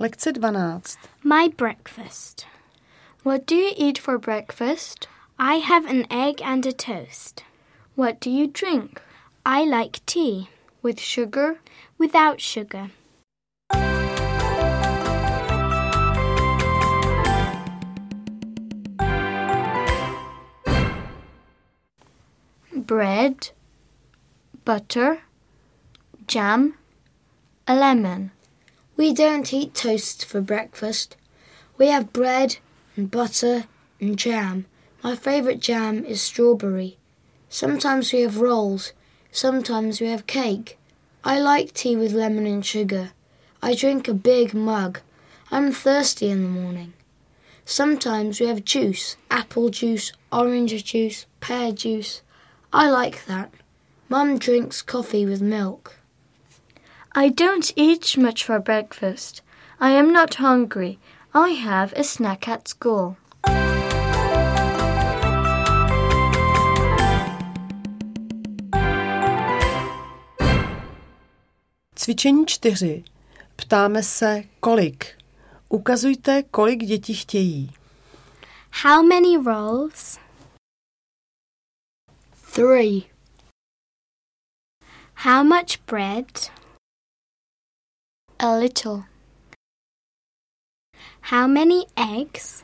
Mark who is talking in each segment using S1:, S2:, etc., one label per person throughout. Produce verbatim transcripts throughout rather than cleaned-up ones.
S1: Lekce dvanáct.
S2: My breakfast.
S3: What do you eat for breakfast?
S2: I have an egg and a toast.
S3: What do you drink?
S2: I like tea.
S3: With sugar?
S2: Without sugar.
S3: Bread, butter, jam, a lemon.
S4: We don't eat toast for breakfast. We have bread and butter and jam. My favourite jam is strawberry. Sometimes we have rolls. Sometimes we have cake. I like tea with lemon and sugar. I drink a big mug. I'm thirsty in the morning. Sometimes we have juice, apple juice, orange juice, pear juice. I like that. Mum drinks coffee with milk.
S3: I don't eat much for breakfast. I am not hungry. I have a snack at school.
S1: Cvičení čtyři. Ptáme se, kolik. Ukazujte, kolik děti chtějí.
S2: How many rolls?
S4: Three.
S2: How much bread?
S3: A little.
S2: How many eggs?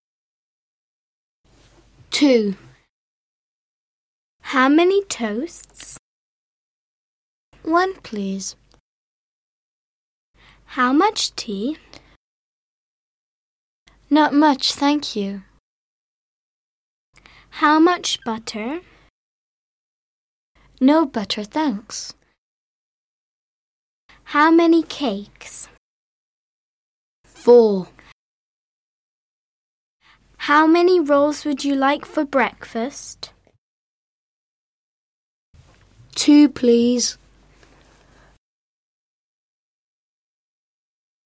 S4: Two.
S2: How many toasts?
S3: One, please.
S2: How much tea?
S3: Not much, thank you.
S2: How much butter?
S3: No butter, thanks.
S2: How many cakes?
S4: Four.
S2: How many rolls would you like for breakfast?
S4: Two, please.